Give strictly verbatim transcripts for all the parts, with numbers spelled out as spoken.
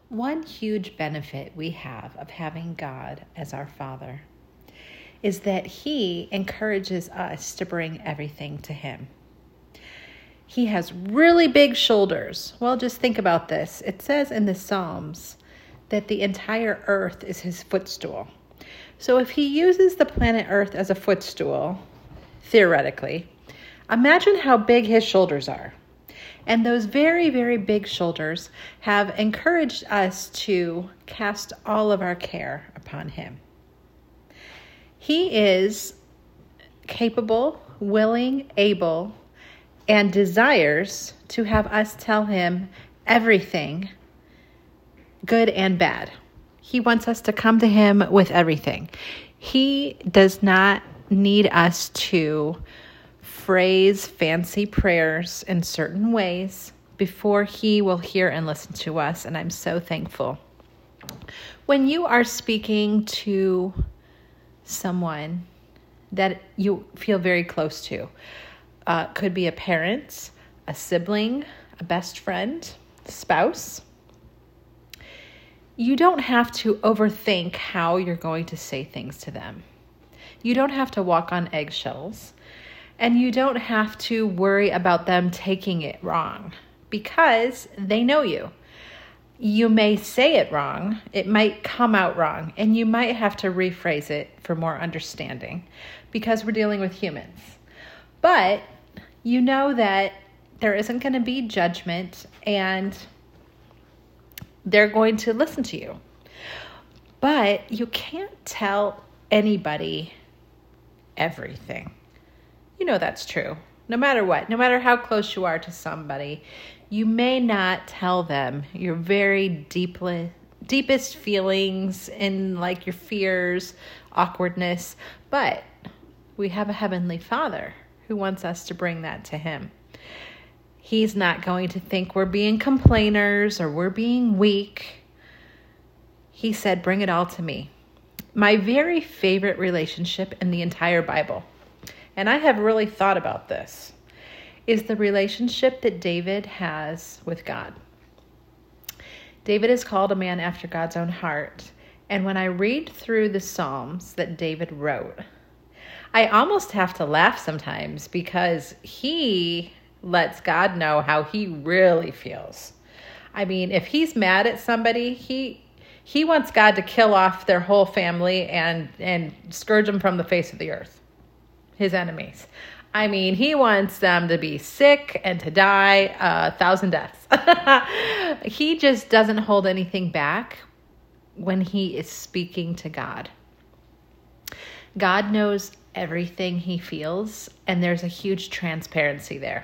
One huge benefit we have of having God as our Father is that He encourages us to bring everything to Him. He has really big shoulders. Well, just think about this. It says in the Psalms that the entire earth is His footstool. So if He uses the planet Earth as a footstool, theoretically, imagine how big His shoulders are. And those very, very big shoulders have encouraged us to cast all of our care upon Him. He is capable, willing, able, and desires to have us tell Him everything, good and bad. He wants us to come to Him with everything. He does not need us to phrase fancy prayers in certain ways before He will hear and listen to us, and I'm so thankful. When you are speaking to someone that you feel very close to, uh, could be a parent, a sibling, a best friend, spouse, you don't have to overthink how you're going to say things to them. You don't have to walk on eggshells. And you don't have to worry about them taking it wrong because they know you. You may say it wrong. It might come out wrong. And you might have to rephrase it for more understanding because we're dealing with humans. But you know that there isn't going to be judgment and they're going to listen to you. But you can't tell anybody everything. You know that's true. No matter what, no matter how close you are to somebody, you may not tell them your very deeply, deepest feelings and like your fears, awkwardness, but we have a Heavenly Father who wants us to bring that to Him. He's not going to think we're being complainers or we're being weak. He said, bring it all to me. My very favorite relationship in the entire Bible, and I have really thought about this, is the relationship that David has with God. David is called a man after God's own heart. And when I read through the Psalms that David wrote, I almost have to laugh sometimes because he lets God know how he really feels. I mean, if he's mad at somebody, he he wants God to kill off their whole family and, and scourge them from the face of the earth. His enemies. I mean, he wants them to be sick and to die a thousand deaths. He just doesn't hold anything back when he is speaking to God. God knows everything he feels, and there's a huge transparency there.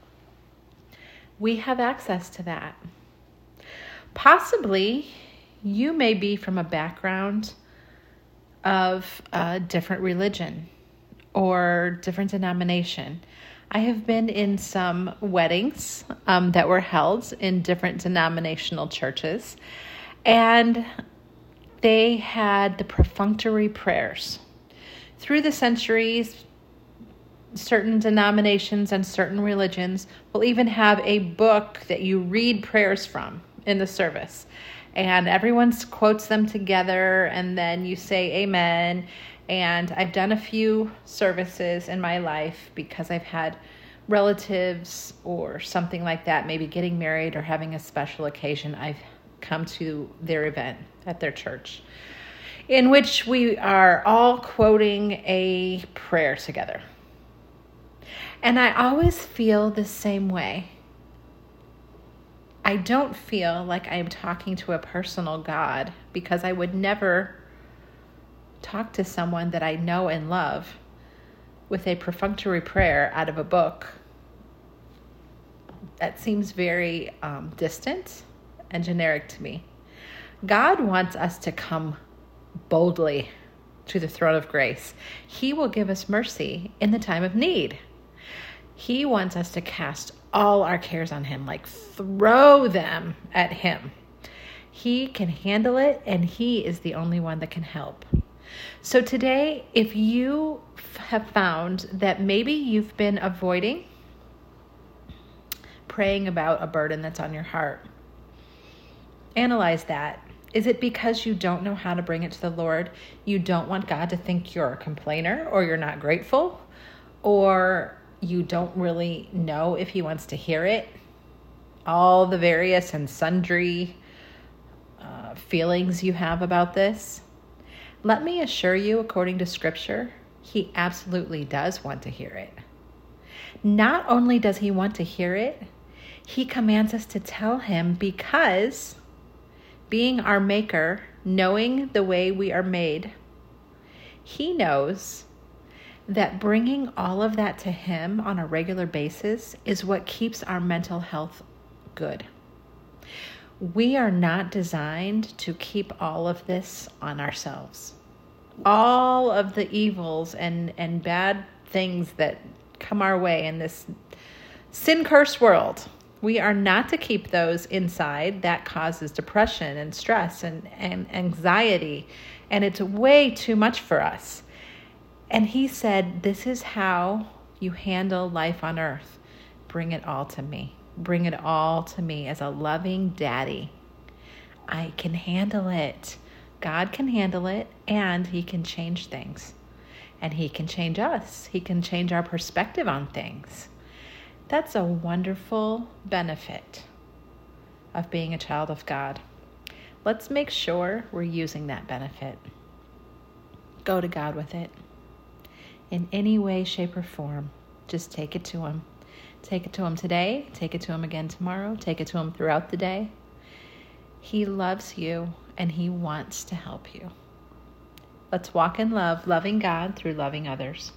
We have access to that. Possibly, you may be from a background of a different religion or different denomination. I have been in some weddings um, that were held in different denominational churches, and they had the perfunctory prayers. Through the centuries, certain denominations and certain religions will even have a book that you read prayers from in the service. And everyone quotes them together, and then you say amen. And I've done a few services in my life because I've had relatives or something like that, maybe getting married or having a special occasion. I've come to their event at their church, in which we are all quoting a prayer together. And I always feel the same way. I don't feel like I'm talking to a personal God because I would never talk to someone that I know and love with a perfunctory prayer out of a book. That seems very um, distant and generic to me. God wants us to come boldly to the throne of grace. He will give us mercy in the time of need. He wants us to cast all our cares on Him, like throw them at Him. He can handle it, and He is the only one that can help. So today, if you have found that maybe you've been avoiding praying about a burden that's on your heart, Analyze that. Is it because you don't know how to bring it to the Lord? You don't want God to think you're a complainer, or you're not grateful, or you don't really know if he wants to hear it? All the various and sundry uh, feelings you have about this. Let me assure you, according to Scripture, he absolutely does want to hear it. Not only does he want to hear it, he commands us to tell him, because being our maker, knowing the way we are made, he knows that bringing all of that to him on a regular basis is what keeps our mental health good. We are not designed to keep all of this on ourselves. All of the evils and, and bad things that come our way in this sin-cursed world, we are not to keep those inside. That causes depression and stress and, and anxiety, and it's way too much for us. And he said, this is how you handle life on earth. Bring it all to me. Bring it all to me as a loving daddy. I can handle it. God can handle it, and he can change things. And he can change us. He can change our perspective on things. That's a wonderful benefit of being a child of God. Let's make sure we're using that benefit. Go to God with it. In any way, shape, or form, just take it to him. Take it to him today. Take it to him again tomorrow. Take it to him throughout the day. He loves you, and he wants to help you. Let's walk in love, loving God through loving others.